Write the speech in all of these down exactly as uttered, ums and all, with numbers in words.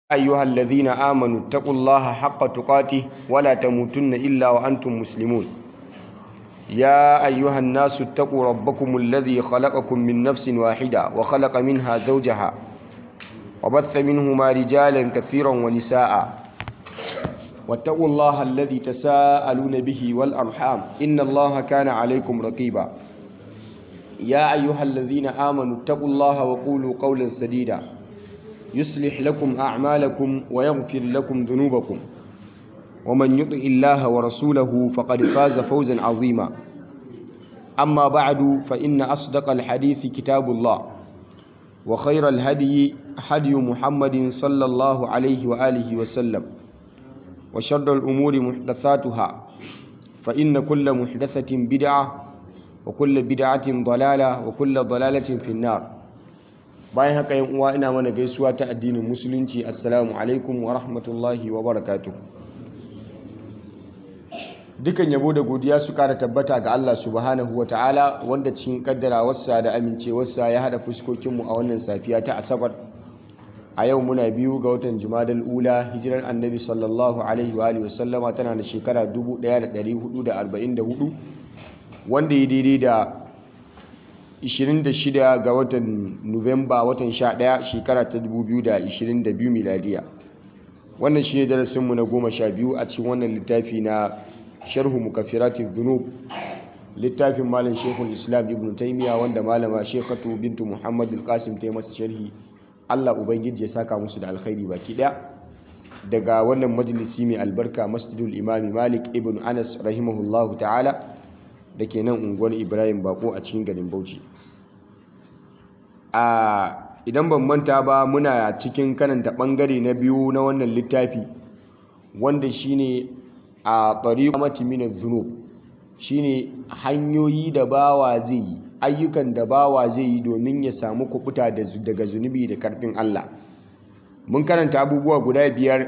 أيها الذين آمنوا اتقوا الله حق تقاته ولا تموتن إلا وأنتم مسلمون يا أيها الناس اتقوا ربكم الذي خلقكم من نفس واحدة وخلق منها زوجها وبث منهما رجالا كثيرا ونساء واتقوا الله الذي تساءلون به والأرحام إن الله كان عليكم رقيبا يا أيها الذين آمنوا اتقوا الله وقولوا قولا سديدا يصلح لكم أعمالكم ويغفر لكم ذنوبكم ومن يطع الله ورسوله فقد فاز فوزا عظيما أما بعد فإن أصدق الحديث كتاب الله وخير الهدي هدي محمد صلى الله عليه وآله وسلم وشر الأمور محدثاتها فإن كل محدثة بدعة وكل بدعة ضلالة وكل ضلالة في النار. bayan haka yan uwa ina mana gaisuwa ta addinin musulunci, assalamu alaikum wa rahmatullahi wa barakatuh. Dukan yabo da godiya su kara tabbata ga Allah subhanahu wa ta'ala, wanda cikin kaddarawarsa da amincewarsa ya hada fuskokinmu a wannan safiya ta asabar. A yau muna biyu ga watan Jumadal Ula, hijirar annabi sallallahu alaihi wa alihi wasallama tana da shekara dubu ɗaya da ɗari hudu da arba'in da hudu, wanda ya daidai da ishirin da shida ga watan Nuwamba, watan sha ɗaya, shekara ta dubu biyu da ishirin da biyu miladiya. Wannan shi ne darasinmu na goma sha biyu a cikin wannan littafi na sharhu mukaffiratin dhunub, littafin malam shekul islam ibn taimiya, wanda malama shekatu bintu muhammad al-qasim ta yi masa sharhi. Allah ubangiji ya saka musu da alkhairi baki ɗaya. Daga wannan majalisi mai albarka, masjidul imami malik ibn anas rahimahullahu ta'ala, da ke nan unguwar ibrahim bako a cikin garin bauchi. A idan ban manta ba, muna cikin karanta bangare na biyu na wannan littafi, wanda shine a tariqati min adh-dhunub, shine hanyoyi da bawa zai yi, ayyukan da bawa zai yi domin ya samu kubuta daga zunubi da karfin Allah. Mun karanta abubuwa guda biyar,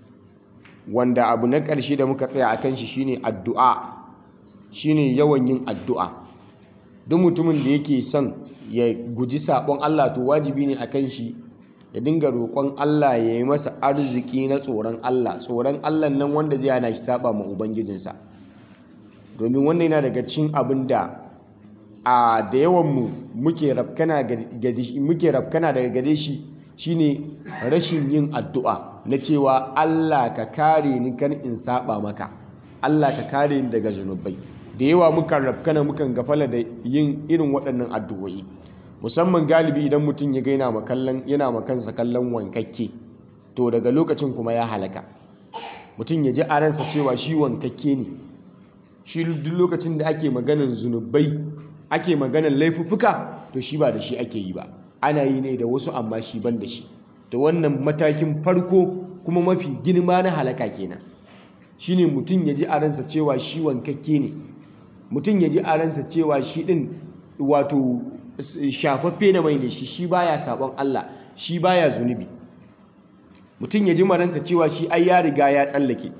wanda abu na ƙarshe da muka tsaya akan shi shine addu'a, shine yawan yin addu'a. Duk mutumin da yake son ya guji sabon Allah, to wajibi ne akan shi ya dinga roƙon Allah ya yi masa arziki na tsoron Allah, tsoron Allah nan wanda zai hana shi saba ma ubangijinsa. Domin wannan yana daga cikin abin da a da yawan mu muke rafkana muke rafkana daga gare shi, shine rashin yin addu'a na cewa Allah ka kare ni kan in saba maka, Allah ka kare ni daga zunubai. Da yawa mukan rafkana, mukan gafala da yin irin waɗannan addu'o'i, musamman galibi idan mutum ya gaina makallan yana makansa kallon wankakke, to daga lokacin kuma ya halaka. Mutum ya ji a ransa cewa shi wankakke ne, shi duk lokacin da ake maganan zunubai, ake maganan laifuffuka, to shi ba da shi ake yi ba, ana yi ne da wasu, amma shi ban da shi. To wannan matakin farko kuma mafi girma na halaka kenan, shine mutum ya ji a ransa cewa shi wankakke ne, mutum ya ji a ransa cewa shi din wato shafaffe na mai ne shi, shi baya sabon Allah, shi baya zunubi. Mutum ya ji maransa cewa shi ai ya riga ya tsallake.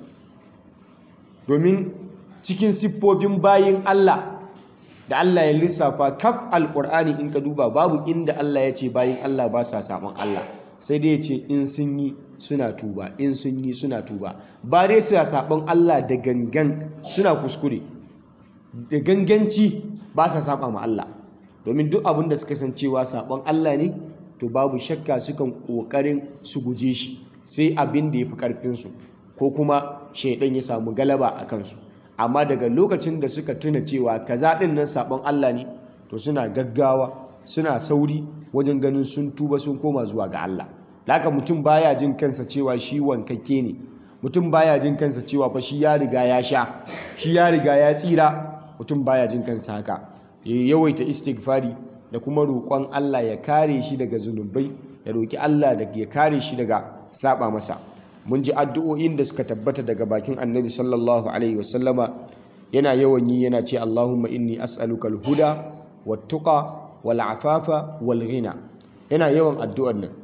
Domin cikin siffofin bayin Allah da Allah ya lissafa kaf alqur'ani, in ka duba babu inda Allah ya ce bayin Allah ba sa sabon Allah, sai dai ya ce in sun yi suna tuba, in sun yi suna tuba. Ba dai suna sabon Allah da gangan, suna kuskure da ganganci, ba sa saba ma Allah. Domin duk abin da suka san cewa sabon Allah ne, to babu shakka sukan kokarin su guje shi, sai abin da ya fi karfinsu ko kuma shaidan ya samu galaba a kansu. Amma daga lokacin da suka tuna cewa kaza din nan sabon Allah ne, to suna gaggawa, suna sauri wajen ganin sun tuba, sun koma zuwa ga Allah. Haka mutum baya jin kansa cewa shi wankakke ne, mutum baya jin kansa cewa fa shi ya riga ya sha, shi ya riga ya tsira. Mutum baya jin kansa haka. Ya yawaita istighfari da kuma roƙon Allah ya kare shi daga zunubai, ya roƙi Allah da ya kare shi daga saba masa. Mun ji addu'o'in da suka tabbata daga bakin Annabi sallallahu alaihi wasallama, yana yawan yi, yana ce Allahumma inni as'aluka al-huda wat-tuqa wal-afafa wal-ghina. Yana yawan addu'ar nan.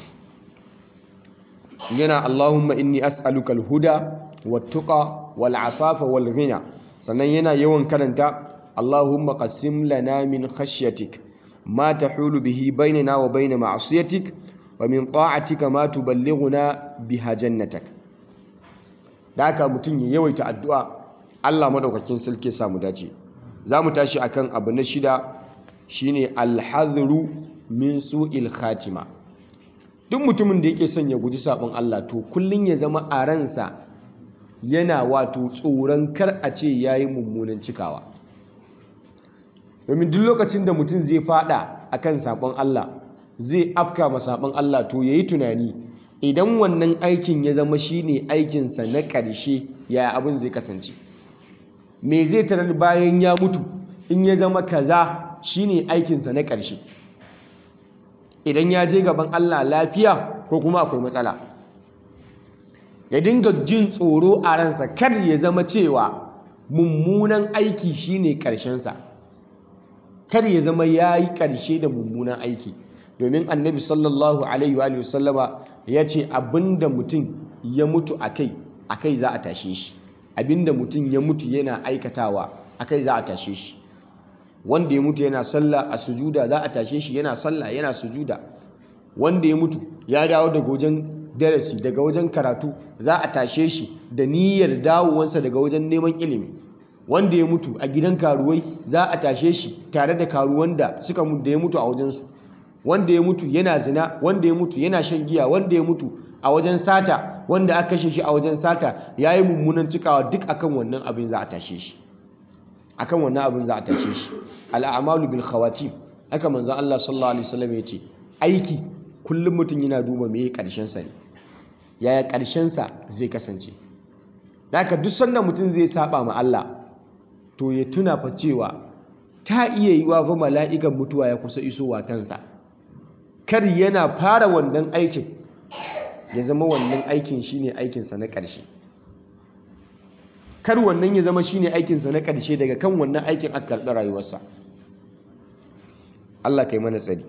Yana Allahumma inni as'aluka al-huda wat-tuqa wal-afafa wal-ghina. Sannan yana yawan karanta Allahumma qassim lana min khashyatik ma tahulu bihi bainana wa bain ma'siyatik wa min ta'atika ma tuballighuna biha jannatak. da haka mutum ya yawaita addu'a Allah madaukakin sarki ya samu dace. zamu tashi akan abu na shida shine al-hadhru min su'il khatima. duk mutumin da yake son ya guji sabon Allah to kullun ya zama a ransa yana wato tsoron kar a ce yayi mummunan cikawa. domin duk lokacin da mutum zai fada akan sabon Allah zai afka ma sabon Allah to yayi tunani idan wannan aikin ya zama shine aikinsa na ƙarshe yaya abin zai kasance, me zai tarar bayan ya mutu in ya zama kaza shine aikinsa na ƙarshe, idan ya je gaban Allah lafiya ko kuma akwai matsala. Ya dinga jin tsoro a ransa kar ya zama cewa mummunan aiki shine ƙarshensa, kar ya zama ya yi ƙarshe da mummunan aiki. domin annabi sallallahu alaihi wa sallama ya ce abinda mutum ya mutu a kai a kai za a tashe shi, abinda mutum ya mutu yana aikatawa a kai za a tashe shi. wanda ya mutu yana sallah a sujuda za a tashe shi yana sallah yana sujuda. wanda ya mutu ya dawo daga wajen darasi daga wajen karatu za a tashe shi da niyyar dawowansa daga wajen neman ilimi. wanda ya mutu a gidan karuwai za a tashe shi tare da karuwan da suka da ya mutu a wajensu. wanda ya mutu yana zina, wanda ya mutu yana shan giya, wanda ya mutu a wajen sata, wanda aka kashe shi a wajen sata yayi mummunan cikawa, duk akan wannan abin za a tashe shi akan wannan abin za a tashe shi. al'amalu bil khawatim, haka manzon Allah sallallahu alaihi wasallam ya ce aiki kullum mutum yana duba me karshen sa ne, yaya karshen sa zai kasance. haka duk sanda mutum zai saba ma Allah to ya tuna fa cewa ta iya yiwa fa mala'ikan mutuwa ya kusa isowa kansa, kar yana fara wannan aikin ya zama wannan aikin shine aikinsa na ƙarshe, kar wannan ya zama shine aikinsa na ƙarshe daga kan wannan aikin aka karɓi rayuwarsa. Allah kai mana tsari.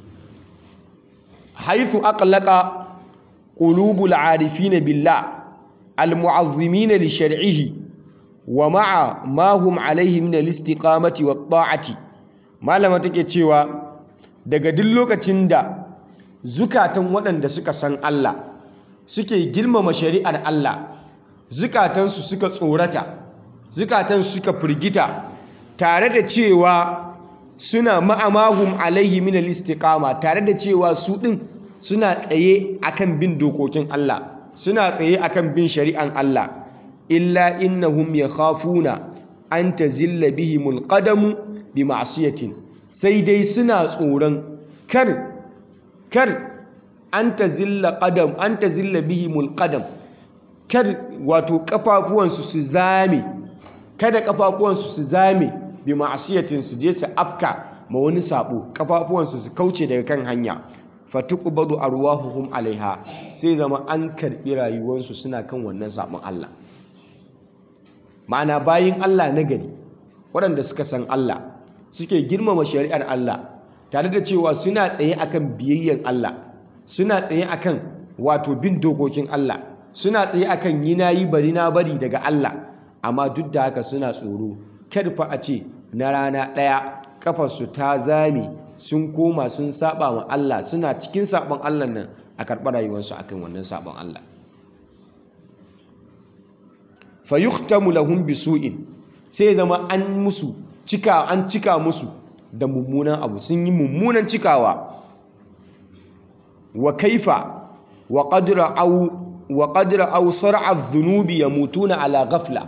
haythu aqlaqa qulubul arifin billah almu'azzimin li shar'ihi wa ma'a ma hum alayhi min al-istiqamati wat ta'ati. malama take cewa daga duk lokacin da zukatan waɗanda suka san Allah suke girmama shari'ar Allah, zukatansu suka tsorata, zukatansu suka firgita, tare da cewa suna ma'amahum alaihi min al-istiqama, tare da cewa su ɗin suna tsaye akan bin dokokin Allah, suna tsaye akan bin shari'an Allah. illa innahum yakhafuna an tazilla bihimul qadamu bi ma'siyatin, sai dai suna tsoron kar kar an tazilla qadam an tazilla bihimul qadam, kar wato kafafuwansu su zame, kada kafafuwansu su zame bi ma'siyatin, su je su afka ma wani sabo, kafafuwansu su kauce daga kan hanya. fatuqbadu arwahuhum alaiha, sai zama an karbi rayuwarsu suna kan wannan sabon Allah. ma'ana bayin Allah na gari waɗanda suka san Allah suke girmama shari'ar Allah, tare da cewa suna tsaye akan biyayyen Allah, suna tsaye akan wato bin dokokin Allah, suna tsaye akan yi na yi bari na bari daga Allah, amma duk da haka suna tsoro kar fa a ce na rana ɗaya kafarsu ta zame sun koma sun saba wa Allah, suna cikin sabon Allah nan a karɓar rayuwarsu akan wannan sabon Allah. fayuhtamu lahum bisu'in, sai zama an musu cika an cika musu da mummunan abu, sun yi mummunan cikawa. wa kaifa wa qadra aw wa qadra aw sar'a adh-dhunubi yamutuna ala ghafla.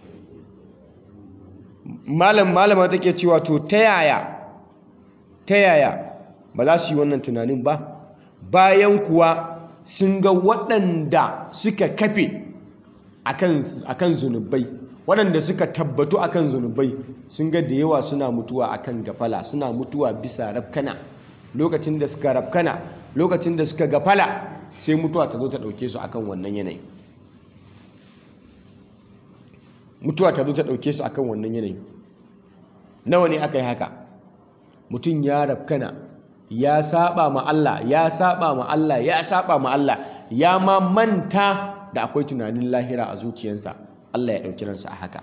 malam malama take cewa to ta yaya ta yaya ba za su yi wannan tunanin ba bayan kuwa sun ga waɗanda suka kafe akan akan zunubai, waɗanda suka tabbatu akan zunubai sun ga da yawa suna mutuwa akan gafala, suna mutuwa bisa rafkana. lokacin da suka rafkana, lokacin da suka gafala, sai mutuwa ta zo ta ɗauke su akan wannan yanayi, mutuwa ta zo ta ɗauke su akan wannan yanayi. nawa ne aka yi haka? mutum ya rafkana, ya saba ma Allah, ya saba ma Allah, ya saba ma Allah, ya ma manta da akwai tunanin lahira a zuciyarsa, Allah ya ɗauki ransa a haka.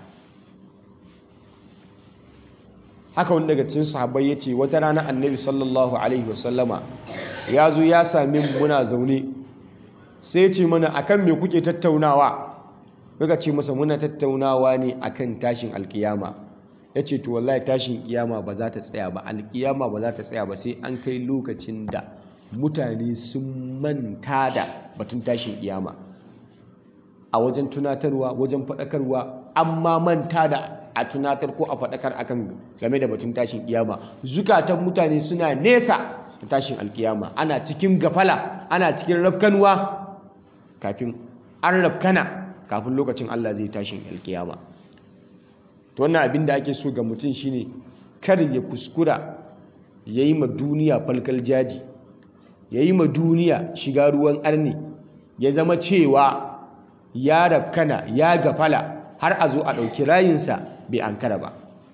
haka wani daga cikin sahabbai ya ce wata rana annabi sallallahu alaihi wasallama ya zo ya same mu muna zaune sai ce mana akan me kuke tattaunawa, muka ce masa muna tattaunawa ne akan tashin alkiyama. Ya ce to wallahi tashin kiyama ba za ta tsaya ba, alkiyama ba za ta tsaya ba sai an kai lokacin da mutane sun manta da batun tashin kiyama a wajen tunatarwa, wajen faɗakarwa, amma manta da a tunatar ko a faɗakar akan game da batun tashin kiyama. Zukatan mutane suna nesa da tashin alkiyama, ana cikin gafala, ana cikin rafkanuwa kafin an rafkana kafin lokacin Allah zai tashin alkiyama. To wannan abin da ake so ga mutum shine kar ya kuskura ya yi ma duniya falkal jaji, ya yi ma duniya shiga ruwan arni, ya zama cewa ya rafkana ya gafala har a zo a ɗauki rayinsa bai ankara ba.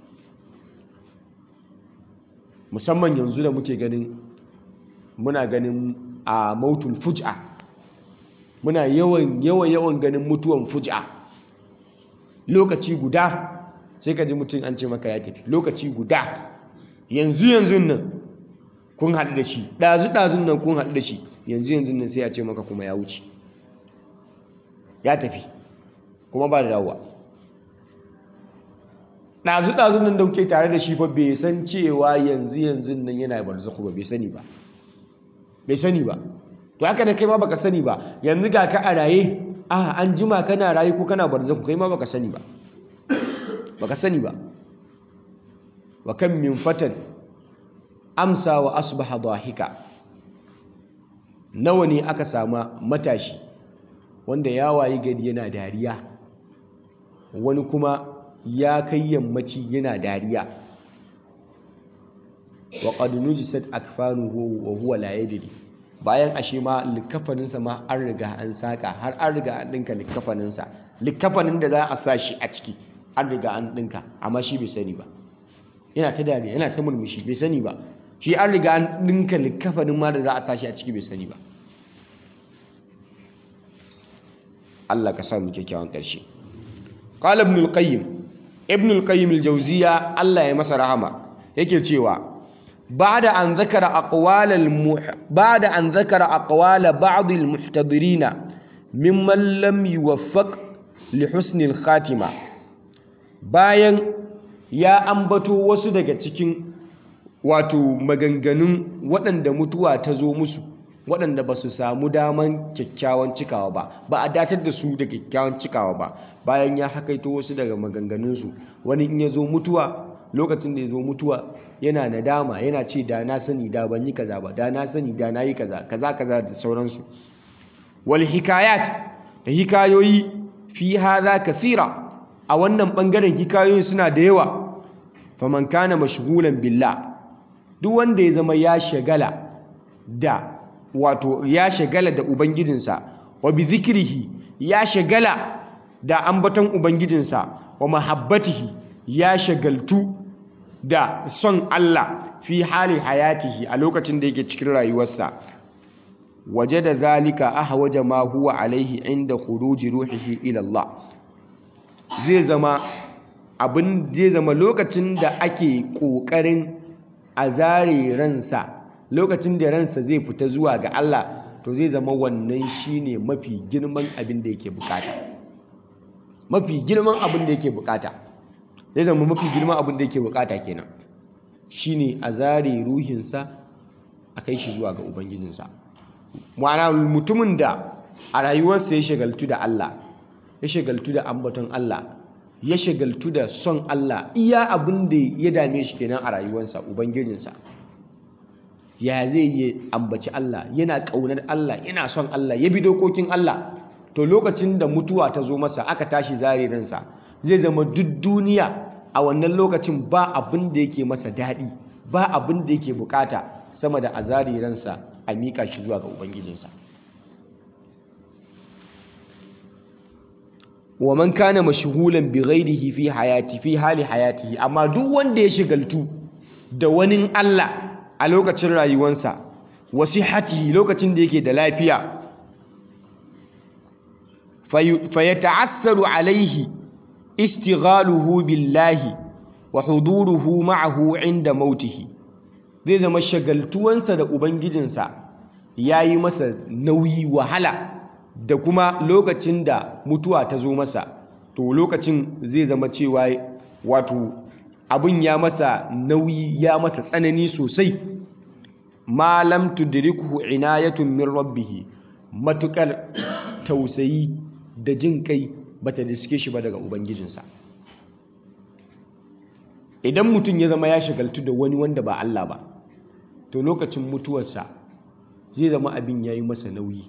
Musamman yanzu da muke ganin muna ganin a mautul fuj'a, muna yawan yawan yawan ganin mutuwan fuj'a. Lokaci guda sai ka ji mutum an ce maka ya tafi, lokaci guda yanzu yanzu nan kun haɗu da shi, ɗazu ɗazun nan kun haɗu da shi, yanzu yanzu nan sai ya ce maka kuma ya wuce, ya tafi kuma ba da dawowa. ɗazu ɗazun nan da kuke tare da shi fa bai san cewa yanzu yanzu nan yana barzakhu ba, bai sani ba bai sani ba to haka da kai ma baka sani ba. Yanzu ga ka a raye, a an jima kana raye ko kana barzakhu, kai ma baka sani ba baka sani ba. Wa kam min fatan amsa wa asbaha dhahika, nawa ne aka sama matashi wanda ya wayi gari yana dariya, wani kuma ya kai yammaci yana dariya. wa qad nujisat akfanuhu wa huwa la yadri, bayan ashe ma likafaninsa ma an riga an saka, har an riga an dinka likafaninsa, likafanin da za a sa shi a ciki an riga an dinka, amma shi bai sani ba. Yana ta dariya, yana ta murmushi, bai sani ba. Shi an riga an dinka likafanin ma da za a sa shi a ciki, bai sani ba. Allah ka sa mu kyakkyawan ƙarshe. Qala ibn al-qayyim, ibn al-qayyim al-jawziya Allah ya masa rahama, yake cewa بعد أن ذكر أقوال المح... بعد أن ذكر أقوال بعض المحتضرين ممن لم يوفق لحسن الخاتمة، bayan ya ambato wasu daga cikin wato maganganun waɗanda mutuwa ta zo musu, waɗanda ba su samu daman kyakkyawan cikawa ba, ba a datar da su da kyakkyawan cikawa ba. Bayan ya hakaito wasu daga maganganunsu, wani in ya zo mutuwa, lokacin da ya zo mutuwa yana nadama, yana ce da na sani da ban yi kaza ba, da na sani da na yi kaza kaza kaza da sauransu. Wal hikayat, da hikayoyi fi hadha kathira, a wannan bangaren hikayoyin suna da yawa. Faman kana mashghulan billah, duk wanda ya zama ya shagala da wato ya shagala da ubangijinsa, wa bi zikrihi, ya shagala da ambaton ubangijinsa, wa mahabbatihi, ya shagaltu da son Allah fi hali hayatihi, a lokacin da yake cikin rayuwarsa. Waje da zalika ahwaja ma huwa alaihi inda khuruji ruhihi ila Allah, zai zama abin zai zama lokacin da ake kokarin a zare ransa, lokacin da ransa zai fita zuwa ga Allah, to zai zama wannan shine mafi girman abin da yake bukata, mafi girman abin da yake bukata zai zama mafi girman abin da yake bukata kenan, shine a zare ruhinsa a kai shi zuwa ga ubangijinsa. Ma'ana mutumin da a rayuwarsa ya shagaltu da Allah, ya shagaltu da ambaton Allah, ya shagaltu da son Allah, iya abin da ya dame shi kenan a rayuwarsa ubangijinsa. Ya zai yi ambaci Allah, yana ƙaunar Allah, yana son Allah, ya bi dokokin Allah, to lokacin da mutuwa ta zo masa aka tashi zare ransa, zai zama duk duniya a wannan lokacin ba abin da yake masa daɗi, ba abin da yake bukata sama da a zare ransa a miƙa shi zuwa ga ubangijinsa. Wa man kana mashghulan bi ghairihi fi hayati fi hali hayatihi, amma duk wanda ya shigaltu da wani Allah a lokacin rayuwarsa, wa sihhatihi, lokacin da yake da lafiya, fa yata'assaru alaihi istighaluhu billahi wa huduruhu ma'ahu inda mautihi, zai zama shagaltuwansa da ubangijinsa ya yi masa nauyi wahala da kuma lokacin da mutuwa ta zo masa to lokacin zai zama cewa wato abin ya masa nauyi ya masa tsanani sosai ma lam tudrikuhu inayatun min rabbih matukar tausayi da jin kai bata diske shi ba daga ubangijinsa. Idan mutum ya zama ya shagaltu da wani wanda ba Allah ba to lokacin mutuwarsa zai zama abin yayi masa nauyi.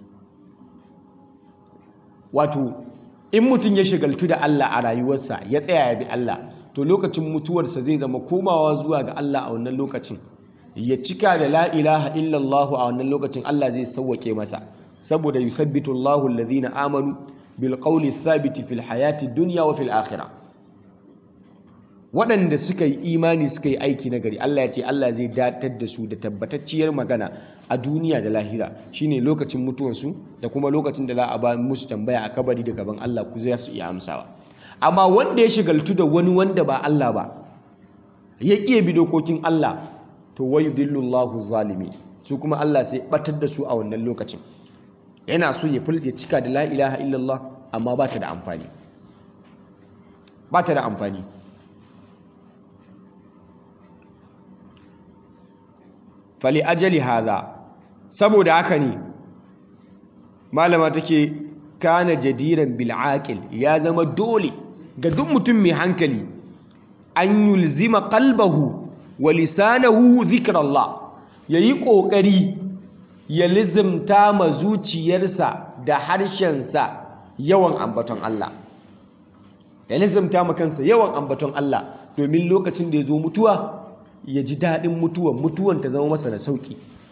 Wato in mutum ya shagaltu da Allah a rayuwarsa ya tsaya ya bi Allah to lokacin mutuwarsa zai zama komawa zuwa ga Allah a wannan lokacin ya cika da la ilaha illallah a wannan lokacin Allah zai sauwake masa saboda yusabbitu Allahu alladhina amanu bil qawli thabiti fil hayati dunya wa fil akhirah. Waɗanda suka yi imani suka yi aiki na gari Allah ya ce Allah zai datar da su da tabbatacciyar magana a duniya da lahira shine lokacin mutuwarsu da kuma lokacin da za a ba musu tambaya a kabari da gaban Allah ku zai su iya amsawa. Amma wanda ya shigaltu da wani wanda ba Allah ba ya ƙiya bi dokokin Allah to wayu dillullahu zalimi su kuma Allah sai batar da su a wannan lokacin. Yana so ya fulce cika da la ilaha illallah amma ba ta da amfani ba ta da amfani fali ajali haza saboda haka ne malama take kana jadiran bil aqil ya zama dole ga duk mutum mai hankali an yulzima qalbahu wa lisanahu dhikrallah yayi kokari ya lizimta ma zuciyarsa da harshensa yawan ambaton Allah ya lizimta ma kansa yawan ambaton Allah domin lokacin da ya zo mutuwa ya ji daɗin mutuwan mutuwan ta zama masa da sauƙi.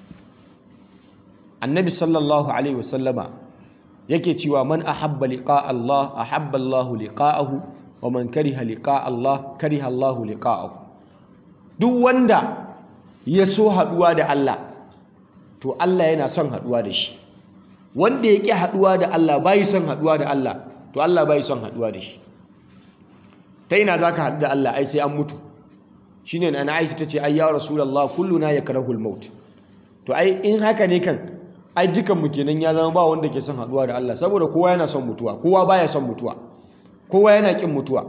Annabi sallallahu alaihi wasallama yake cewa man ahabba liqa Allah ahabba Allah liqa'ahu wa man kariha liqa Allah kariha Allah liqa'ahu. Duk wanda ya so haɗuwa da Allah to Allah yana son haɗuwa da shi. Wanda ya ƙi haɗuwa da Allah bai son haɗuwa da Allah to Allah bai son haɗuwa da shi. Ta ina zaka haɗu da Allah ai sai an mutu. Shine na Aisha tace ai ya Rasulullah kulluna yakrahul maut. To ai in haka ne kan ai dukan mu kenan ya zama ba wanda ke son haduwa da Allah saboda kowa yana son mutuwa kowa baya son mutuwa kowa yana kin mutuwa.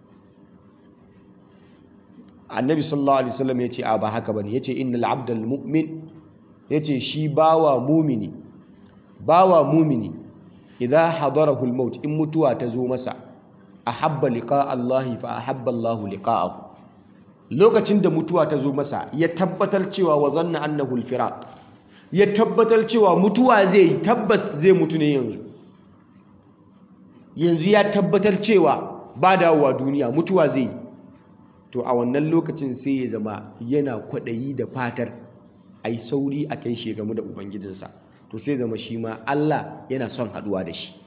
Annabi sallallahu alaihi wasallam yace a ba haka bane yace innal abdal mu'min yace shi bawa mumini bawa mumini idza hadarahu al maut in mutuwa ta zo masa ahabba liqa Allah fa ahabba Allah liqa'ahu. Lokacin da mutuwa ta zo masa ya tabbatar cewa wa zanna annahu al-firaq ya tabbatar cewa mutuwa zai tabbas zai mutu ne yanzu yanzu ya tabbatar cewa ba dawowa duniya mutuwa zai to a wannan lokacin sai ya zama yana kwadayi da fatar ai sauri a kai shi game da ubangijinsa to sai zama shi ma Allah yana son haduwa da shi.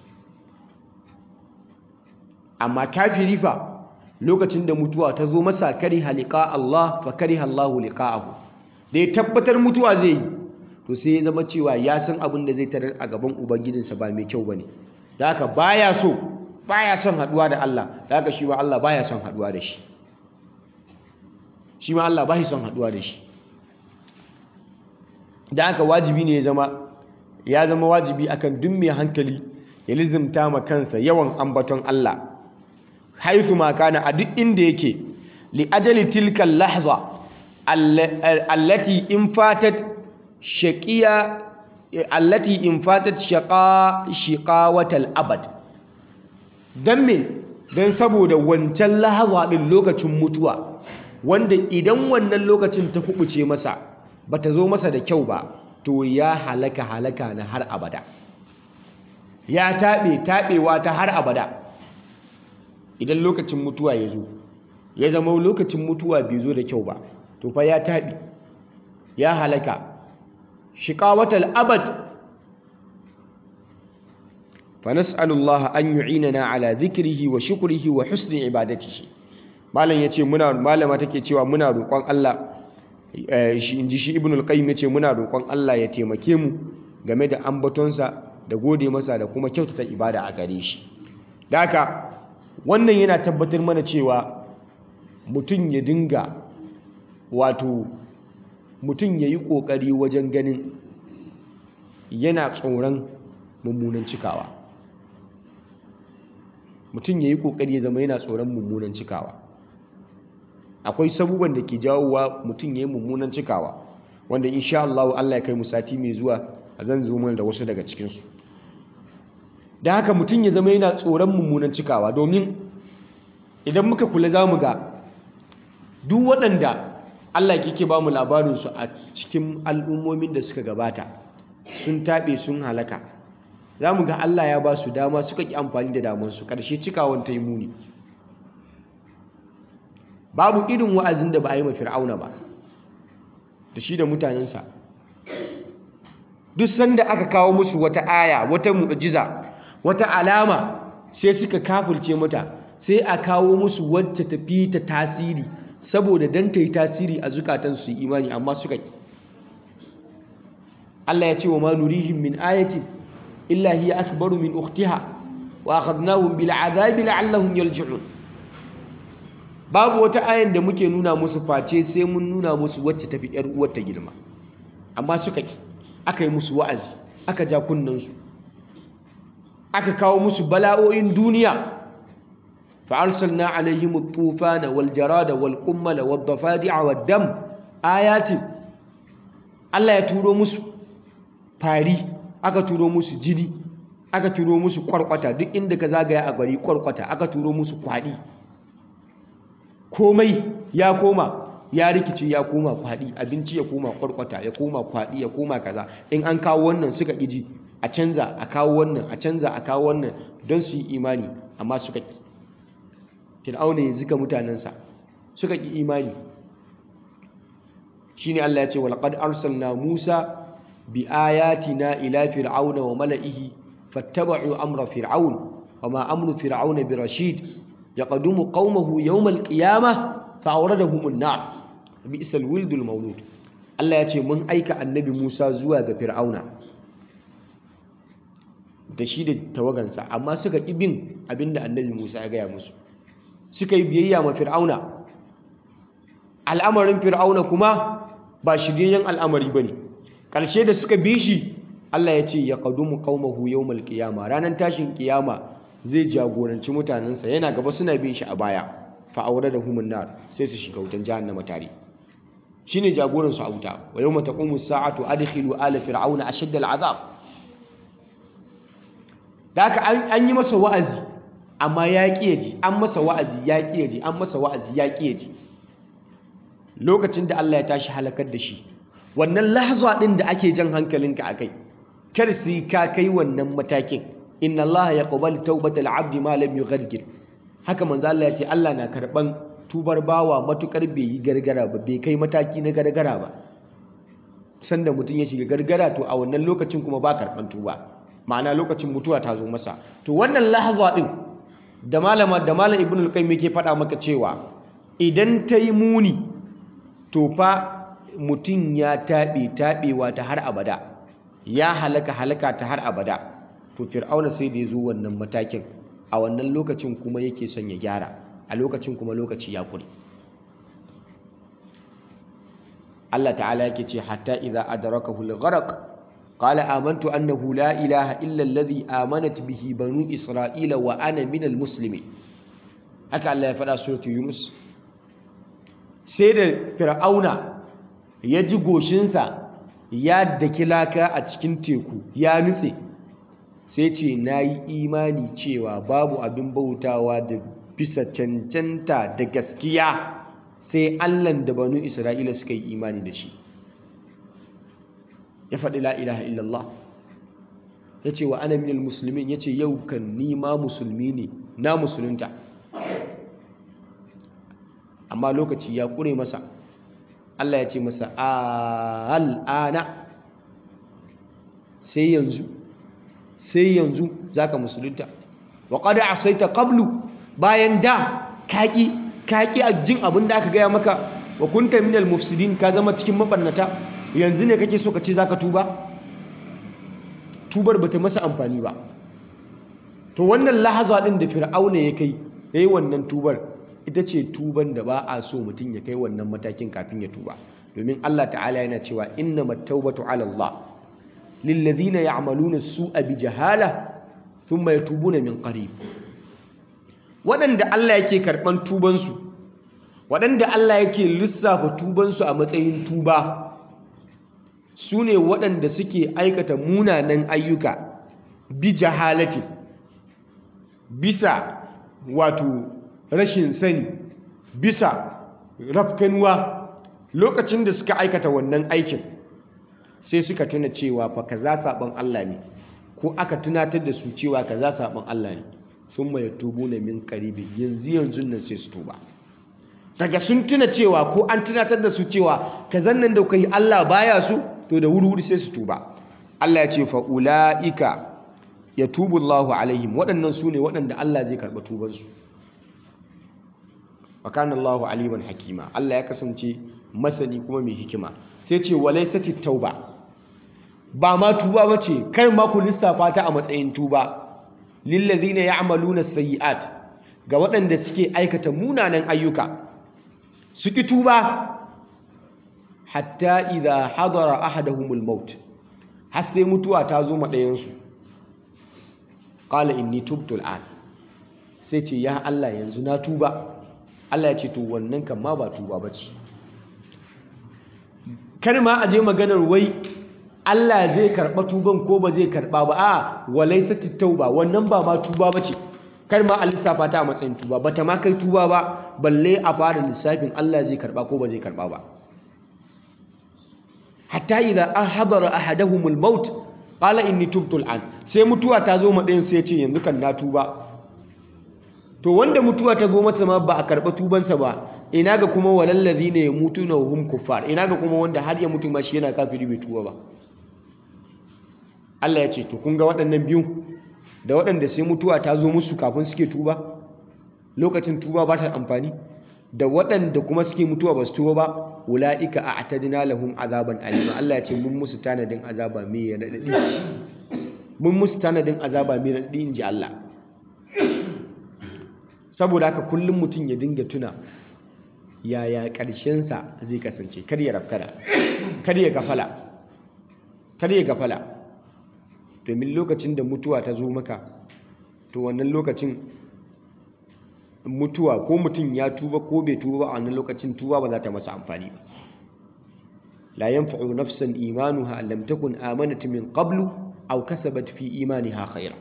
Amma kafiri fa lokacin da mutuwa ta zo masa kariha liqa Allah fa kariha Allahu liqa'ahu da ya tabbatar mutuwa zai yi to sai ya zama cewa ya san abin da zai tarar a gaban ubangijinsa ba mai kyau bane da haka baya so baya son haduwa da Allah da haka shi ma Allah baya son haduwa da shi shi ma Allah bai son haduwa da shi da haka wajibi ne ya zama ya zama wajibi akan duk mai hankali ya lizimta ma kansa yawan ambaton Allah haithu ma kana a duk inda yake li ajali tilka lahza allati in fatat shaqiya allati in fatat shaqa shiqawatal abad dan me dan saboda wancan lahza din lokacin mutuwa wanda idan wannan lokacin ta kubuce masa bata zo masa da kyau ba to ya halaka halaka na har abada ya tabe tabewa ta har abada. Idan lokacin mutuwa ya zo ya zama lokacin mutuwa bai zo da kyau ba to fa ya taɓi ya halaka shiqawatal abad. Fa nas'alullaha an yu'inana ala dhikrihi wa shukrihi wa husni ibadatihi. Malam yace muna malama take cewa muna roƙon Allah shi inji shi Ibn al-Qayyim yace muna roƙon Allah ya taimake mu game da ambatonsa da gode masa da kuma kyautata ibada a gare shi. Da haka wannan yana tabbatar mana cewa mutum ya dinga wato mutum ya yi ƙoƙari wajen ganin yana tsoron mummunan cikawa. Mutum ya yi ƙoƙari ya zama yana tsoron mummunan cikawa. Akwai sabuban da ke jawowa mutum ya yi mummunan cikawa, wanda insha Allah Allah ya kai mu sati mai zuwa zan zo mana da wasu daga cikinsu. Da haka mutum ya zama yana tsoron mummunan cikawa, domin idan muka kula za mu ga duk waɗanda Allah yake ba mu labarinsu a cikin al'ummomin da suka gabata sun taɓe sun halaka, za mu ga Allah ya ba su dama suka ƙi amfani da damansu, ƙarshe cikawan ta yi muni. Babu irin wa'azin da ba a yi ma Fir'auna ba da shi da mutanensa. Duk sanda aka kawo musu wata aya, wata mu'jiza, wata alama, sai suka kafirce mata, sai a kawo musu wacce ta fi ta tasiri, saboda dan ta yi tasiri a zukatansu su yi imani, amma suka ƙi. Allah ya ce wa ma nurihim min ayatin illa hiya akbaru min ukhtiha wa akhadnahum bil azabi la'allahum yarji'un. Babu wata ayan da muke nuna musu face sai mun nuna musu wacce tafi yar uwar ta girma, amma suka ƙi. Aka yi musu wa'azi, aka ja kunnansu, aka kawo musu bala'o'in duniya. فأرسلنا عليهم الطوفان والجراد والقمل والضفادع والدم آيات. Allah ya turo musu fari, aka turo musu jini, aka turo musu kwarkwata, duk inda ka zagaya a gari kwarkwata, aka turo musu kwadi. Komai ya koma ya rikice, ya koma kwadi, abinci ya koma kwarkwata, ya koma kwadi, ya koma kaza. In an kawo wannan suka ƙiji, a canza a kawo wannan, a canza a kawo wannan don su yi imani, amma suka ƙi. Fir'auna ya zika mutanensa suka ƙi imani. Shine Allah ya ce walaqad arsalna Musa bi ayatina ila fir'auna wa mala'ihi fattaba'u amra fir'aun wama amru fir'auna birashid yaqdumu qaumahu yawm al-qiyamah fa'awradahum an-nar bi'sal wildul mawlud. Allah ya ce mun aika annabi Musa zuwa ga fir'auna da shi da tawagansa, amma suka ƙi bin abinda annabi Musa ya gaya musu, suka yi biyayya ma fir'auna. Al'amarin fir'auna kuma ba shiryayyen al'amari ba ne. Ƙarshe da suka bi shi, Allah ya ce ya qadumu qaumahu yawmal qiyama, ranar tashin ƙiyama zai jagoranci mutanensa, yana gaba suna bin shi a baya. Fa awradahumun nar, sai su shiga wutan jahannama tare. Shine jagoran su a wuta. Wa yawma taqumu as-sa'atu adkhilu ala fir'auna ashadda al-'adhab. Da haka an yi masa wa'azi, amma ya ƙi ji, an masa wa'azi ya ƙi ji, an masa wa'azi ya ƙi ji. Lokacin da Allah ya tashi halakar da shi, wannan lahza ɗin da ake jan hankalinka a kai, kar sai ka kai wannan matakin. Inna Allah yaqbalu tawbatal 'abdi ma lam yughargir. Haka manzo Allah ya ce Allah na karɓan tubar bawa matukar bai yi gargara ba, bai kai mataki na gargara ba. Sanda mutum ya shiga gargara, to a wannan lokacin kuma ba karɓan tuba, ma'ana lokacin mutuwa ta zo masa. To wannan lahza ɗin da malama da malam Ibn al-Qayyim yake faɗa maka cewa idan ta yi muni, to fa mutum ya taɓe taɓewa ta har abada, ya halaka halaka ta har abada. To fir'auna sai da ya zo wannan matakin, a wannan lokacin kuma yake son ya gyara, a lokacin kuma lokaci ya kure. Allah ta'ala yake ce hatta idza adrakahu al-gharq qala amantu annahu la ilaha illa alladhi amanat bihi banu isra'ila wa ana minal muslimin. Haka Allah ya faɗa suratul Yunus. Sai da fir'auna ya ji goshinsa ya daki laka a cikin teku ya nutse, sai ce na yi imani cewa babu abin bautawa da bisa cancanta da gaskiya sai Allahn da banu Isra'ila suka yi imani da shi. Ya faɗi la ilaha illallah, ya ce wa ana minal musulmin, ya ce yau kan nima musulmi ne, na musulunta. Amma lokaci ya ƙure masa, Allah ya ce masa al'ana, sai yanzu sai yanzu zaka musulunta. Wa qad asaita qablu, bayan da kaki kaki a jin abin da aka gaya maka, wa kunta minal mufsidin, ka zama cikin mabannata, yanzu ne kake so ka ce zaka tuba? Tubar bata masa amfani ba. To wannan lahaza din da fir'auna ya kai yayi wannan tubar, ita ce tuban da ba a so mutum ya kai wannan matakin kafin ya tuba. Domin Allah ta'ala yana cewa innamat tawbatu ala Allah lilladhina ya'maluna as-su'a bi jahala thumma yatubuna min qarib. Waɗanda Allah yake karɓan tubansu, waɗanda Allah yake lissafa tubansu a matsayin tuba, su ne waɗanda suke aikata munanan ayyuka bi jahalati, bisa wato rashin sani, bisa rafkanuwa. Lokacin da suka aikata wannan aikin sai suka tuna cewa fa kaza saban Allah ne, ko aka tunatar da su cewa kaza saban Allah ne, thumma yatubuna min qaribi, yanzu yanzu nan sai su tuba. Daga sun tuna cewa ko an tunatar da su cewa kazan nan da kai Allah baya su, to da wuri-wuri sai su tuba. Allah ya ce fa ulaika yatubu Allahu alaihim, waɗannan su ne waɗanda Allah zai karɓa tubansu. Wa kana Allahu aliman hakima, Allah ya kasance masani kuma mai hikima. Sai ce walaysati tauba, ba ma tuba bace, kar ma ku lissafa ta a matsayin tuba, lillazina ya'maluna sayyi'at, ga waɗanda suke aikata munanan ayyuka su ki tuba, hatta idha hadara ahaduhumul maut, har sai mutuwa ta zo ma ɗayansu, qala inni tubtu al'an, sai ce ya Allah yanzu na tuba. Allah ya ce to wannan kan ma ba tuba bace. Kar ma aje maganar wai Allah zai karɓa tuban ko ba zai karɓa ba, a walaysat tauba, wannan ba ma tuba bace. Kar ma a lissafa ta a matsayin tuba, bata ma kai tuba ba, balle a fara lissafin Allah zai karɓa ko ba zai karɓa ba. Hatta idza hadara ahaduhumul maut qala inni tubtu al'an, sai mutuwa ta zo ma ɗayan sai ya ce yanzu kan na tuba. To wanda mutuwa ta zo masa ma ba a karɓa tubansa ba, ina ga kuma walallazina yamutuna wa hum kuffar, ina ga kuma wanda har ya mutu ma shi yana kafiri bai tuba ba. Allah ya ce to kun ga waɗannan biyu, da waɗanda sai mutuwa ta zo musu kafin suke tuba, lokacin tuba ba ta amfani, da waɗanda kuma suke mutuwa ba su tuba ba, ula'ika a'tadna lahum azaban alima. Allah ya ce mun musu tanadin azaba mai radadi, mun musu tanadin azaba mai radadi inji Allah. Saboda haka kullum mutum ya dinga tuna yaya ƙarshensa zai kasance, kar ya rafkana, kar ya gafala, kar ya gafala. Domin lokacin da mutuwa ta zo maka, to wannan lokacin mutuwa ko mutum ya tuba ko bai tuba a wannan lokacin tuba ba za ta masa amfani ba. La yanfa'u nafsan imanuha lam takun amanat min qablu aw kasabat fi imaniha khayra.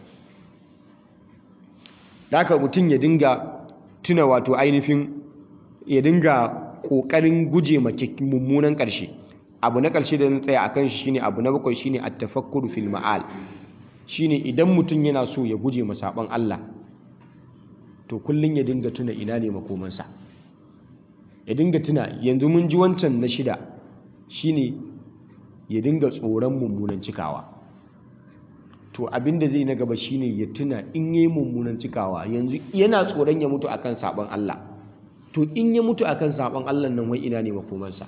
Haka mutum ya dinga tuna wato ainihin ya dinga kokarin guje ma mummunan ƙarshe. Abu na ƙarshe da na tsaya akan shi shine abu na bakwai, shine at-tafakkuru fil ma'al. Shine idan mutum yana so ya guje ma saban Allah, to kullun ya dinga tuna ina ne makomansa. Ya dinga tuna, yanzu mun ji wancan na shida, shine ya dinga tsoron mummunan cikawa. To abinda zai na gaba shine ya tuna in yayi mummunan cikawa, yanzu yana tsoron ya mutu akan saban Allah. To in ya mutu akan saban Allah nan wai ina ne makomansa.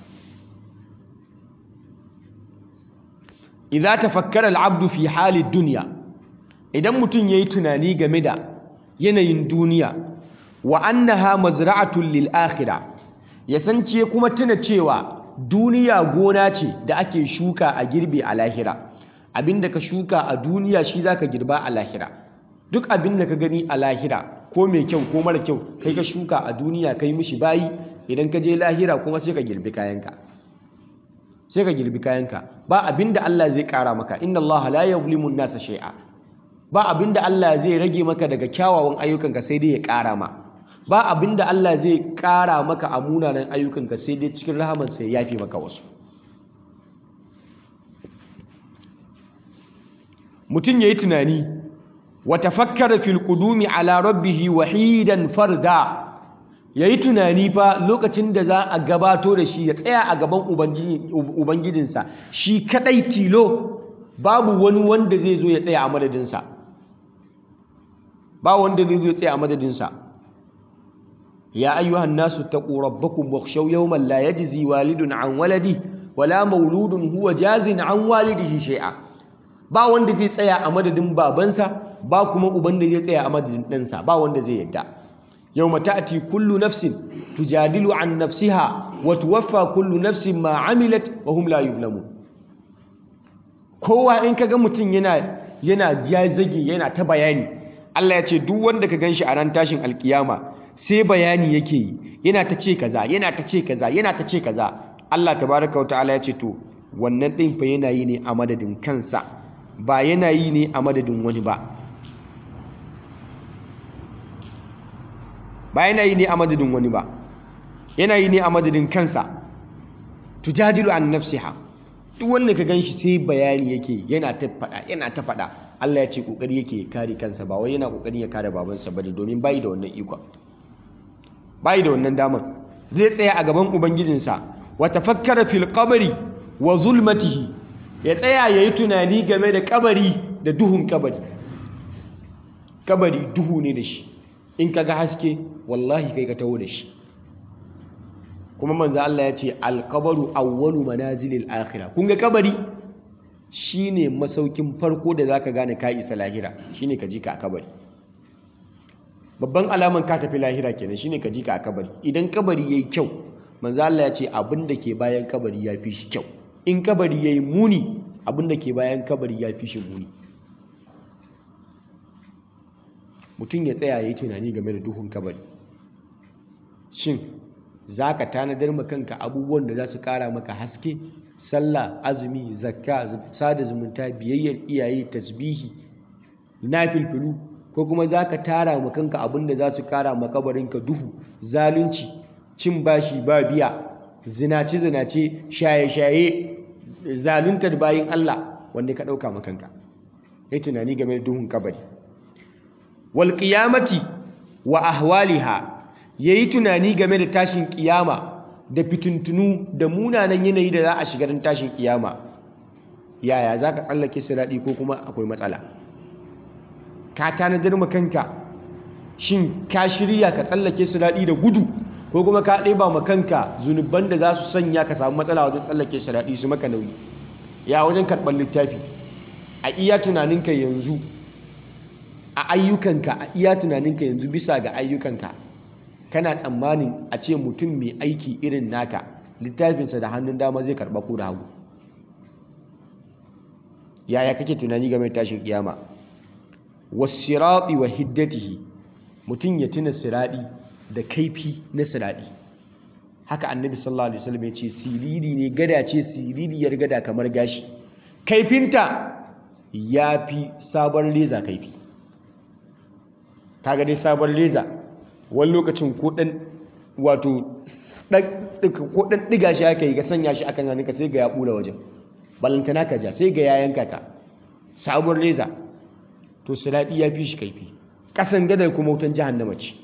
Idza tafakkara al-'abdu fi hali dunya, idan mutum yayi tunani game da yanayin duniya, wa annaha mazra'atun lil akhirah, ya san ce kuma tuna cewa duniya gona ce da ake shuka a girbe a lahira. Abinda ka shuka a duniya shi zaka girba a lahira. Duk abinda ka gani a lahira, ko mai kyau ko mara kyau, kai ka shuka a duniya kai mishi bayi, idan ka je lahira kuma sai ka girbi kayanka. Sai ka girbi kayanka. Ba abinda Allah zai kara maka, inna Allah la yuzlimu an-nasa shay'a. Ba abinda Allah zai rage maka daga kyawawan ayyukanka sai dai ya kara ma. Ba abinda Allah zai kara maka a munanan ayyukanka sai dai cikin rahamansa ya yafi maka wasu. Mutum yayi tunani, wa tafakkara fil qudumi ala rabbih wahidan farda. Yayi tunani fa lokacin da za a gabato da shi ya tsaya a gaban ubangijinsa shi kadai tilo, babu wani wanda zai zo ya tsaya a madadinsa. Ba wanda zai zo ya tsaya a madadinsa. Ya ayyuhan nasu taqu rabbakum wakhshaw yawman la yajzi walidun an waladihi wala mauludun huwa jazin an walidihi shay'a. Ba wanda zai tsaya a madadin babansa, ba kuma uban da zai tsaya a madadin ɗansa, ba wanda zai yadda. Yawma ta'ti kullu nafsin tujadilu an nafsiha wa tuwaffa kullu nafsin ma amilat wa hum la yuzlamun. kowa in kaga mutum yana yana ya zage yana ta bayani, Allah ya ce duk wanda ka ganshi a ran tashin alkiyama sai bayani yake yi, yana ta ce kaza yana ta ce kaza yana ta ce kaza, Allah tabaraka wa ta'ala ya ce to wannan din fa yana yi ne a madadin kansa, ba yana yi ne a madadin wani ba ba yana yi ne a madadin wani ba yana yi ne a madadin kansa. Tujadilu an nafsiha, duk wanda ka ganshi sai bayani yake yana ta faɗa yana ta faɗa, Allah ya ce kokari yake kare kansa, ba wai yana kokarin ya kare babansa bane, domin bai da wannan iko, bai da wannan damar. Zai tsaya a gaban ubangijinsa, wa tafakkara fil qabri wa zulmatihi, ya tsaya yayi tunani game da kabari da duhun kabari. Kabari duhu ne da shi, in kaga haske wallahi kai ka taho da shi. Kuma manzo Allah ya ce alqabaru awwalu manazilil akhirah. Kun ga kabari shine masaukin farko da zaka gane ka isa lahira, shine ka ji ka a kabari. Babban alaman ka tafi lahira kenan shine ka ji ka a kabari. Idan kabari yayi kyau, manzo Allah ya ce abin da ke bayan kabari ya fi shi kyau. In kabari yayi muni, abin da ke bayan kabari ya fi shi muni. Mutum ya tsaya yayi tunani game da duhun kabari. Shin za ka tanadar ma kanka abubuwan da za su kara maka haske, sallah, azumi, zakka, sada zumunta, biyayyar iyaye, tasbihi, nafilfilu, ko kuma za ka tara ma kanka abin da za su kara ma kabarinka duhu, zalunci, cin bashi ba biya, zinace zinace, shaye shaye, zaluntar bayin Allah, wanda ka dauka ma kanka. Kai tunani game da duhun kabari. Wal qiyamati wa ahwaliha, ya yi tunani game da tashin kiyama da fitintunu da munanan yanayi da za a shiga don tashin kiyama. Yaya za ka tsallake siraɗi ko kuma akwai matsala? Ka tanadar ma kanka, shin ka shirya ka tsallake siraɗi da gudu ko kuma ka ɗeba ma kanka zunuban da za su sanya ka samu matsala wajen tsallake siraɗi su maka nauyi? Ya wajen karɓar littafi, a iya tunaninka yanzu, a ayyukanka, a iya tunaninka yanzu bisa ga ayyukanka, kana tsammanin a ce mutum mai aiki irin naka littafinsa da hannun dama zai karɓa ko da hagu? Yaya kake tunani game da tashin kiyama? Wasirati wa hiddatihi, mutum ya tuna siradi da kaifi na siradi. Haka annabi sallallahu alaihi wasallam ya ce siriri ne, gada ce siririyar gada kamar gashi, kaifinta ya fi sabon leza kaifi. Kaga dai sabon leza wani lokacin ko ɗan wato ko ɗan ɗiga shi aka yi ga sanya shi akan hannunka sai ga ya ɓula wajen, balantana ka ja sai ga ya yanka ka. Sabuwar reza to siraɗi ya fi shi kaifi, ƙasan gadar kuma wutan jahannama ce.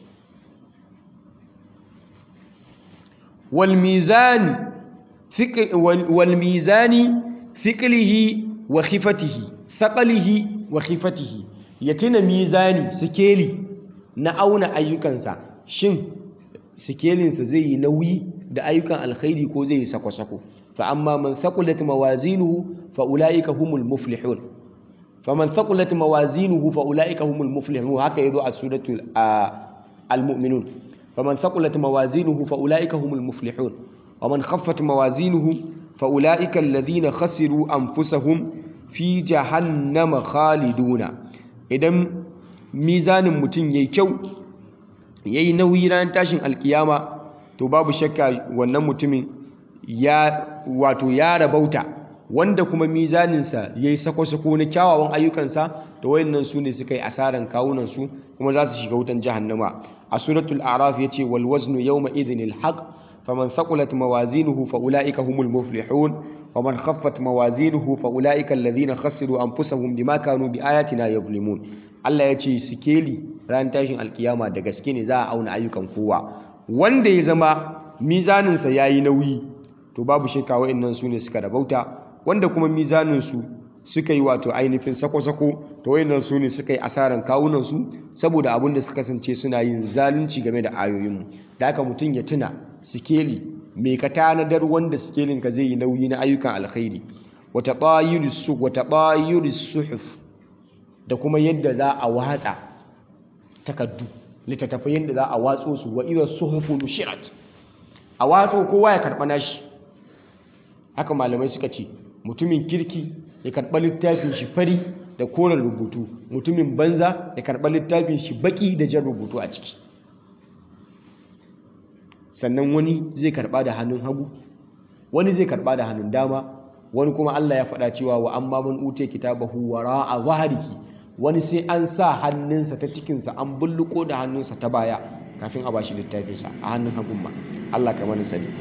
wal mizani wal mizani thiqlihi wa khifatihi thaqalihi wa khifatihi, ya tuna mizani, sikeli na auna ayyukansa, shin sikelinsa zai yi nauyi da ayyukan alkhairi ko zai yi sako-sako. Fa amma man thaqulat mawazinuhu fa ulaika humul muflihun, fa man thaqulat mawazinuhu fa ulaika humul muflihun, haka yazo a suratul al-mu'minun. Fa man thaqulat mawazinuhu fa ulaika humul muflihun wa man khaffat mawazinuhu fa ulaika alladhina khasiru anfusahum fi jahannama khaliduna. Idan mizanin mutum yayi kyau, yayi nauyi ran tashin alkiyama, to babu shakka wannan mutumin ya wato ya rabauta. Wanda kuma mizaninsa yayi sako-sako na kyawawan ayyukansa, to wayannan su ne suka yi asaran kawunansu kuma za su shiga wutan jahannama. A suratul a'raf yace wal waznu yawma idhinil haqq faman thaqulat mawazinuhu fa ulaika humul muflihun wa man khaffat mawazinuhu fa ulaika alladhina khasiru anfusahum bima kanu biayatina yadhlimun. Allah ya ce sikeli ran tashin alkiyama da gaske ne za a auna ayyukan kowa. Wanda ya zama mizaninsa yayi nauyi, to babu shakka wa'annan su ne suka rabauta. Wanda kuma mizaninsu suka yi wato ainihin sako-sako, to wa'annan su ne suka yi asaran kawunansu saboda abin da suka kasance suna yin zalunci game da ayoyinmu. Da haka mutum ya tuna sikeli mai ka tanadar wanda sikelinka zai yi nauyi na ayyukan alkhairi. Wata ɓayiris suhuf, da kuma yadda za a watsa takaddu, littattafai yadda za a watso su. Wa idha suhufu nushirat, a watso kowa ya karɓa nashi. Haka malamai suka ce mutumin kirki ya karɓa littafin shi fari da koren rubutu, mutumin banza ya karɓa littafin shi baki da jan rubutu a ciki. Sannan wani zai karɓa da hannun hagu, wani zai karɓa da hannun dama, wani kuma Allah ya faɗa cewa wa amma man utiya kitabahu wara'a zahrihi, wani sai an sa hannunsa ta cikinsa an bulluko da hannunsa ta baya kafin a bashi littafinsa a hannun hagun ma. Allah ka mana sani.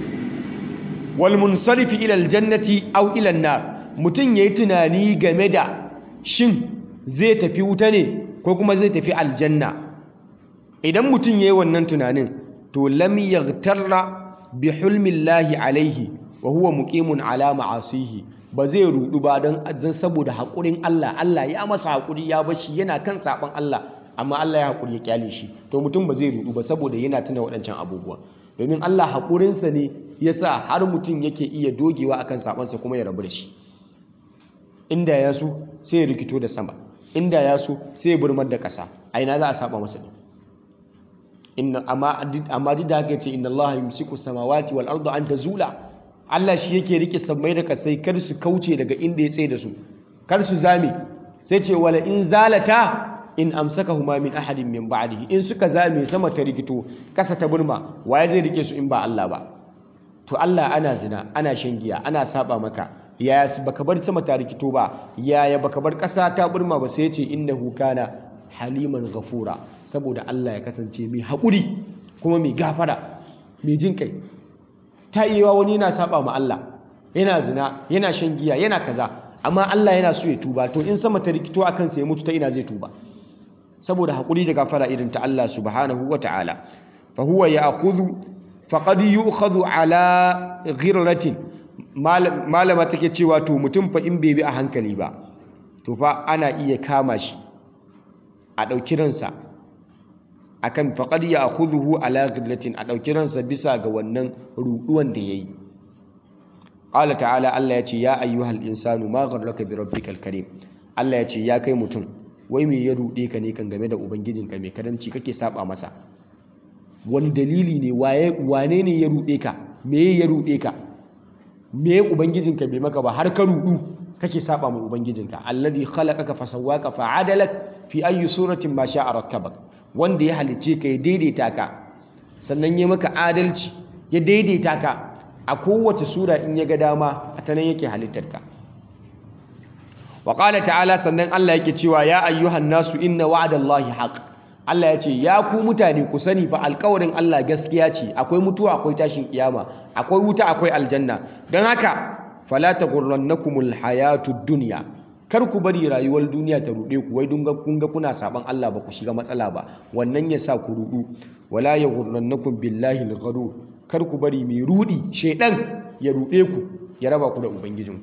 Wal munsarifi ila aljannati aw ila an-nar, mutum yayi tunani game da shin zai tafi wuta ne ko kuma zai tafi aljanna. Idan mutum yayi wannan tunanin to lam yaghtarra bi hulmillahi alaihi wa huwa muqimun ala ma'asihi, ba zai rudu ba don saboda haƙurin Allah. Allah ya masa haƙuri ya bashi yana kan saɓon Allah, amma Allah ya haƙuri ya kyale shi, to mutum ba zai rudu ba saboda yana tuna waɗancan abubuwa. Domin Allah haƙurinsa ne ya sa har mutum yake iya dogewa akan saɓonsa kuma ya rabu da shi. Inda ya so sai ya rikito da sama, inda ya so sai ya burmar da ƙasa, a ina za a saɓa masa ne? Inna amma duk da haka ce inna Allah yumsiku samawati wal arda an tazula, Allah shi yake rike sammai da kasai kar su kauce daga inda ya tsaye da su, kar su zame. Sai ce wala in zalata in amsakahuma min ahadin min ba'dihi, in suka zame sama ta rikito kasa ta burma, waye zai rike su in ba Allah ba? To Allah ana zina, ana shan giya, ana saba maka, yaya baka bar sama ta rikito ba, yaya baka bar kasa ta burma ba? Sai ce innahu kana haliman ghafura, saboda Allah ya kasance mai haƙuri kuma mai gafara, mai jin kai. Ta iya wani yana saba ma Allah, yana zina, yana shan giya, yana kaza, amma Allah yana so ya tuba, to in sama ta rikito akan sai mutu ta ina zai tuba? Saboda haƙuri da gafara irin ta Allah subhanahu wa ta'ala. Fa huwa ya'khudhu faqad yu'khadhu ala ghirratin, malama take cewa to mutum fa in bai bi a hankali ba, to fa ana iya kama shi a ɗauki ransa akan faqad ya'khudhuhu ala ghirratin, a ɗauki ransa bisa ga wannan ruɗuwan da yayi. Qala ta'ala, Allah ya ce ya ayyuhal insanu ma gharraka bi rabbikal karim. Allah ya ce ya kai mutum, wai me ya ruɗe ka ne kan game da ubangijinka mai karanci kake saba masa? Wani dalili ne, waye wane ne ya ruɗe ka? Me ya ruɗe ka? Me ubangijinka bai maka ba har ka ruɗu kake saba ma ubangijinka? Alladhi khalaqaka fasawwaka fa'adalak fi ayyi suratin ma sha'a rakkabak, wanda ya halice ka ya daidaita ka, sannan ya maka adalci ya daidaita ka a kowace sura in ya ga dama, a ta nan yake halittar ka. Wa qala ta'ala, sannan Allah yake cewa ya ayyuhan nasu inna wa'dallahi haqq. Allah ya ce ya ku mutane ku sani fa alƙawarin Allah gaskiya ce, akwai mutuwa akwai tashin kiyama, akwai wuta akwai aljanna. Don haka fala taghurrannakumul hayatud dunya, kar ku bari rayuwar duniya ta ruɗe ku, wai dunga kun ga kuna saban Allah ba ku shiga matsala ba, wannan ya sa ku ruɗu. Wala yaghurrannakum billahi al-gharur, kar ku bari mai ruɗi shaidan ya ruɗe ku ya raba ku da ubangijinku.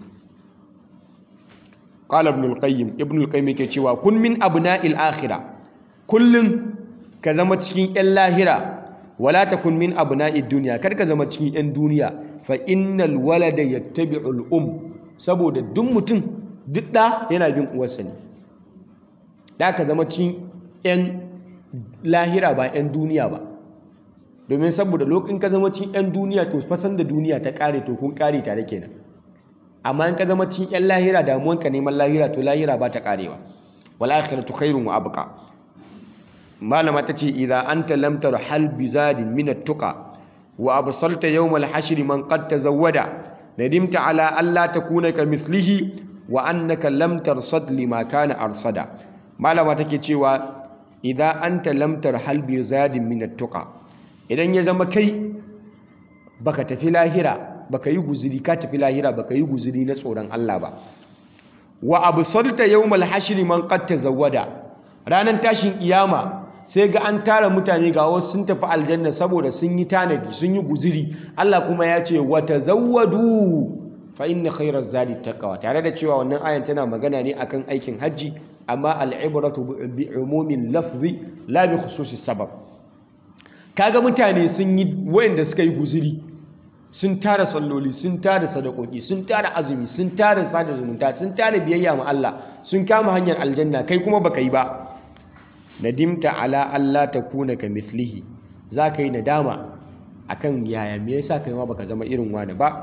Qala ibn al-qayyim, ibn al-qayyim yake cewa kun min abna'il akhirah, kullun ka zama cikin yan lahira, wala takun min abna'id dunya, kar ka zama cikin yan duniya. Fa innal walada yattabi'ul um, saboda duk mutum duk da yana bin uwarsa ne. Da ka zama cikin yan lahira ba yan duniya ba, domin saboda lokacin ka zama cikin yan duniya to fasan da duniya ta kare to kun kare tare kenan. Amma in ka zama cikin yan lahira, damuwanka neman lahira, to lahira ba ta karewa. Wal akhiratu khairun wa abqa. Malama tace idza anta lam tarhal bizadin min at-tuqa wa absalta yawm al-hashr man qad tazawwada nadimta ala alla takuna kamithlihi wa annaka lam tarsad lima kana arsada. Malama take cewa idza anta lam tarhal bizadin min at-tuqa, idan ya zama kai baka tafi lahira, baka yi guzuri ka tafi lahira, baka yi guzuri na tsoron Allah ba. Wa absalta yawmal hashr man qad tazawwada, ranan tashin kiyama sai ga an tara mutane ga wasu sun tafi aljanna saboda sun yi tanadi, sun yi guzuri. Allah kuma ya ce wa tazawwadu fa inna khayraz zadi taqwa, tare da cewa wannan ayan tana magana ne akan aikin hajji, amma al-ibratu bi umumin lafzi la bi khususis sabab. Kaga mutane sun yi, wayanda suka yi guzuri, sun tara salloli, sun tara sadakoki, sun tara azumi, sun tara sada zumunta, sun tara biyayya ma Allah, sun kama hanyar aljanna, kai kuma baka yi ba. Nadimta ala Allah takuna kamithlihi, za ka yi nadama akan yaya me yasa kai ma baka zama irin wani ba.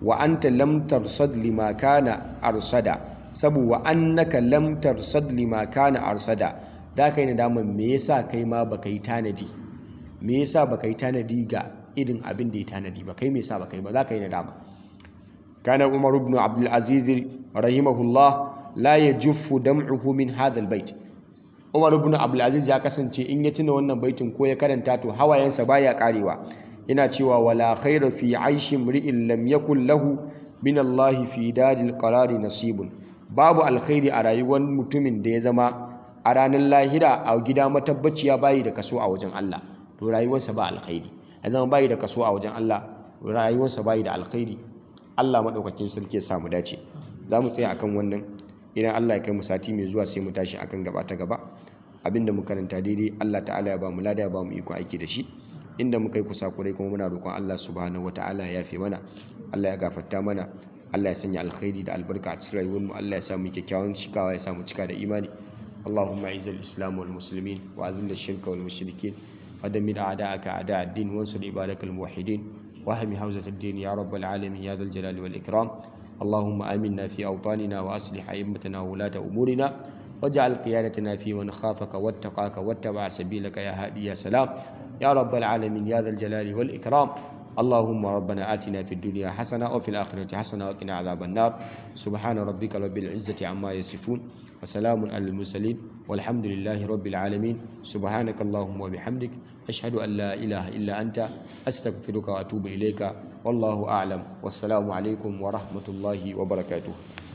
wa anta lam tarsad lima kana arsada sabu wa annaka lam tarsad lima kana arsada da kai nadama me yasa kai ma baka yi tanadi me yasa baka yi tanadi ga irin abin da ya tanadi ba kai me yasa baka yi ba za ka yi nadama kana umar ibn abdul aziz rahimahullah la yajuffu dam'uhu min hadha albayt umar ibn abdul aziz ya kasance in ya tuna wannan baitin ko ya karanta to hawayensa baya karewa yana cewa wala khaira fi aishi mri'in lam yakul lahu min Allah fi daril qarari nasibun babu alkhairi a rayuwar mutumin da ya zama a ranar lahira a gida matabbaciya bayi da kaso a wajen Allah to rayuwarsa ba alkhairi ya zama bayi da kaso a wajen Allah rayuwarsa bayi da alkhairi Allah madaukakin sarki ya samu dace za mu tsaya akan wannan idan Allah ya kai mu sati mai zuwa sai mu tashi akan gaba ta gaba abinda mu karanta daidai Allah ta'ala ya ba mu lada ya ba mu iko aiki da shi inda muka yi kusakurai kuma muna roƙon Allah subhanahu wata'ala ya yafe mana Allah ya gafarta mana Allah ya sanya alkhairi da albarka a cikin rayuwar mu Allah ya sa mu kyakkyawan cikawa ya sa mu cika da imani Allahumma izzil islam wal muslimin wa azil ash-shirka wal mushrikeen wa dammir a'da'aka a'da' ad-din wa ansur ibadakal muwahhidin wa ahmi hawzat ad-din ya rabbal alamin ya dhal jalali wal ikram اللهم آمنا في أوطاننا وأصلح أئمتنا وولاة أمورنا واجعل قيادتنا في من خافك واتقاك واتبع سبيلك يا هادي يا سلام يا رب العالمين يا ذا الجلال والإكرام اللهم ربنا آتنا في الدنيا حسنة وفي الآخرة حسنة وقنا عذاب النار سبحان ربك رب العزة عما يصفون وسلام على المرسلين والحمد لله رب العالمين سبحانك اللهم وبحمدك أشهد أن لا إله إلا أنت أستغفرك وأتوب إليك والله أعلم والسلام عليكم ورحمة الله وبركاته